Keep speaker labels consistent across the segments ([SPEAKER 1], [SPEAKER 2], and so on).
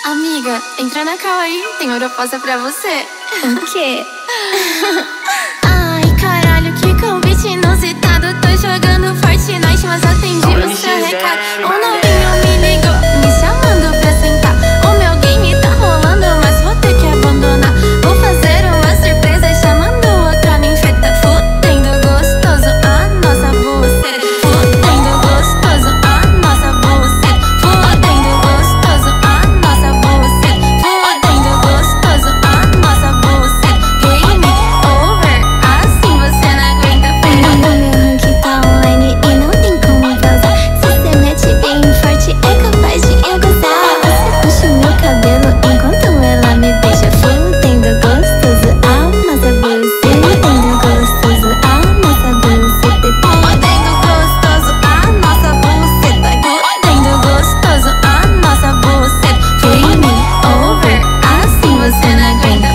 [SPEAKER 1] Amiga, entra na cal aí, tem proposta pra você.
[SPEAKER 2] O quê?
[SPEAKER 1] Ai, caralho, que convite inusitado. Tô jogando Fortnite, mas atendi o seu recado. O novinho me ligou, me chamando pra sentar. O meu game tá rolando, mas vou ter que abandonar. Vou fazer uma surpresa, chamando outra ninfeta. Fudendo gostoso a nossa buceta. Fudendo gostoso a nossa buceta. Fudendo gostoso a nossa buceta. Fudendo gostoso a nossa buceta. Game over, assim você não aguenta.
[SPEAKER 2] O meu rank tá online e não tem como pausar. Se cê mete bem forte, é capaz de eu gozar. Você puxa o meu cabelo enquanto ela me beija. Fudendo gostoso a nossa buceta. Fudendo gostoso a nossa buceta.
[SPEAKER 1] Fudendo gostoso a nossa buceta. Fudendo gostoso a nossa buceta. Game over, assim você não aguenta.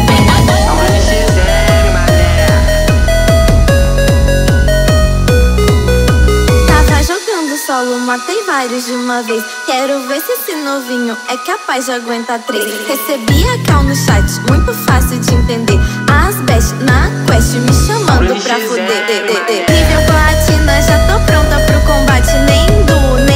[SPEAKER 1] Tava jogando solo, matei vários de uma vez. Quero ver se esse novinho é capaz de aguentar 3. Recebi a cal no chat, muito fácil de entender. As best na quest me chamando pra fuder. Nível platina, já tô pronta pro combate. Nem do, nem